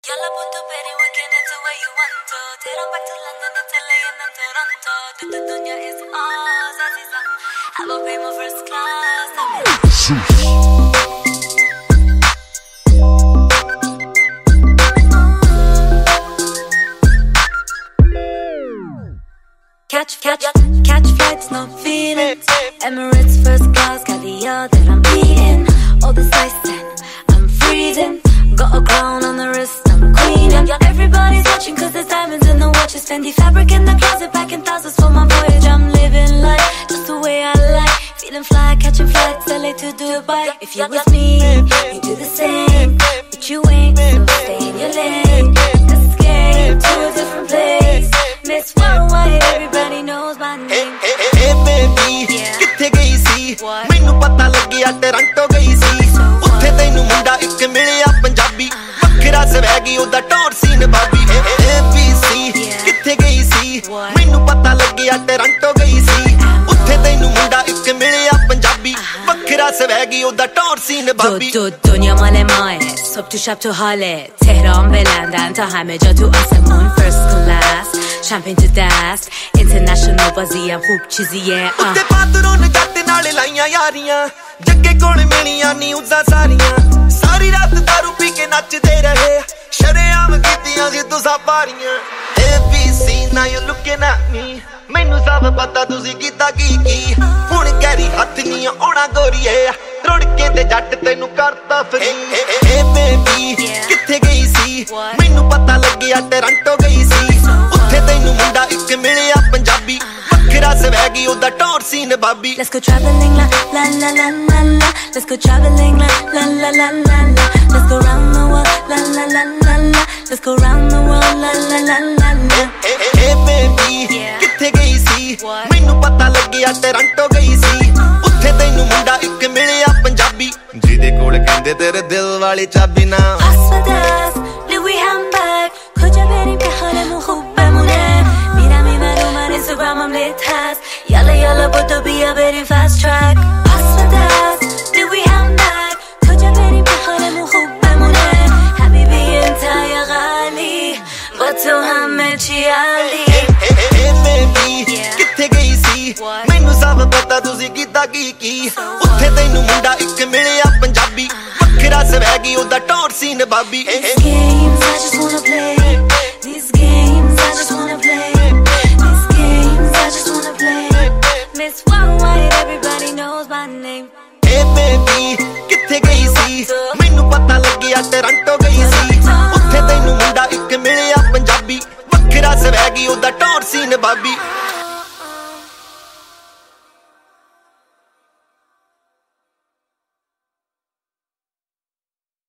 Yalla put the berry weekend into where you want to. Take them back to London and LA and then Toronto. The dunya is ours, Aziza. I will pay my first class. Catch flights, no feelings. Emirates first class, caviar that I'm eating. All this ice and I'm freezing. Got a crown on the wrist, I'm queen. And everybody's watching cause there's diamonds in the watches. Fendi fabric in the closet, packing thousands for my voyage. I'm living life just the way I like. Feeling fly, catching flights, LA to Dubai. If you're with me, you do the same. But you ain't, so stay in your lane. Escape to a different place. Miss Worldwide, everybody knows my name. Hey baby, किथे गई सी? मैनू पता लगिया Toronto गई सी. उत्थे तैनू मुंडा इक मिलिया पंजाबी. वखरा स्वैगी ओदा टॉर सी नवाबी. ABC किथे गई सी? मैनू पता लगिया टोरंटो गई सी. उत्थे तैनू मुंडा इक मिलिया पंजाबी. वखरा स्वैगी ओदा Tor C नवाबी. دنیا مال ماه صبح تو شب تو حاله تهران به لندن تا همه جا تو آسمون first class champagne to dust international بازی هم خوب چیزیه ਉੱਤੇ ਪਾਤਰੋਂ ਨੇ ਜੱਟ ਨਾਲ ਲਾਈਆਂ ਯਾਰੀਆਂ ਜੱਗੇ ਕੋਲ ਮਿਲੀਆਂ ਨਿਊਜ਼ਾਂ ਸਾਰੀਆਂ ਸਾਰੀ ਰਾਤ ਦਾਰੂ ਪੀ ਕੇ ਨੱਚਦੇ ਰਹੇ ਸ਼ਰੇਆਮ ਕੀਤੀਆਂ ਸੀ ਤੁਸਾਂ ਪਾਰੀਆਂ ABC now you looking at me ਮੈਨੂੰ ਸਭ ਪਤਾ ਤੁਸੀਂ ਕੀਤਾ ਕੀ ਹੁਣ ਗੈਰੀ ਹੱਥ ਨਹੀਂ ਆਉਣਾ ਗੋਰੀਏ ਰੁੜ ਕੇ ਤੇ ਜੱਟ ਤੈਨੂੰ ਕਰਤਾ ਫਰੀ ਏ ਬੇਬੀ ਕਿੱਥੇ ਗਈ ਸੀ ਮੈਨੂੰ ਪਤਾ ਲੱਗਿਆ ਟੋਰੰਟੋ ਗਈ ਸੀ ਉੱਥੇ ਤੈਨੂੰ ਮੁੰਡਾ ਇੱਕ ਮਿਲਿਆ ਪੰਜਾਬੀ ਵੱਖਰਾ ਸਵੈਗੀ ਉਹਦਾ ਟੌਰ ਸੀ ਨਵਾਬੀ Let's go traveling la la la la la la Let's go traveling la la la la la la Let's go round the world la la la la la Let's go round the world la la la la la Hey baby ਕਿੱਥੇ ਗਈ ਸੀ ਮੈਨੂੰ ਪਤਾ ਲੱਗਿਆ Toronto ਗਈ ਸੀ ਉੱਥੇ ਤੈਨੂੰ ਮੁੰਡਾ ਇੱਕ ਮਿਲਿਆ ਪੰਜਾਬੀ ਜਿਹਦੇ ਕੋਲ ਕਹਿੰਦੇ ਤੇਰੇ ਦਿਲ ਵਾਲੀ ਚਾਬੀ ਨਾ Asfadas, Louis handbag کجا بریم که حالمون خوب بمونه میرم این من اینستاگرامم لیت هست یالا یالا بودو بیا بریم fast track Asfadas, Louis handbag کجا بریم که حالمون خوب بمونه حبیبی انت یا غالی با تو همه چی عالی Hey baby ਕਿੱਥੇ ਗਈ ਸੀ ਮੈਨੂੰ ਸਭ ਪਤਾ ਤੁਸੀਂ ਕੀਤਾ ਕੀ ਉੱਥੇ ਤੈਨੂੰ ਮੁੰਡਾ ਇੱਕ ਮਿਲਿਆ ਪੰਜਾਬੀ ਵੱਖਰਾ ਸਵੈਗੀ ਉਹਦਾ ਟੌਰ ਸੀ ਨਵਾਬੀ These games I just wanna play These games I just wanna play These games I just wanna play Miss Worldwide everybody knows my name Hey baby ਕਿੱਥੇ ਗਈ ਸੀ ਮੈਨੂੰ ਪਤਾ ਲੱਗਿਆ ਟੋਰੰਟੋ ਗਈ ਸੀ ਉੱਥੇ ਤੈਨੂੰ ਮੁੰਡਾ ਇੱਕ ਮਿਲਿਆ ਪੰਜਾਬੀ ਵੱਖਰਾ ਸਵੈਗੀ ਉਹਦਾ ਟੌਰ ਸੀ ਨਵਾਬੀ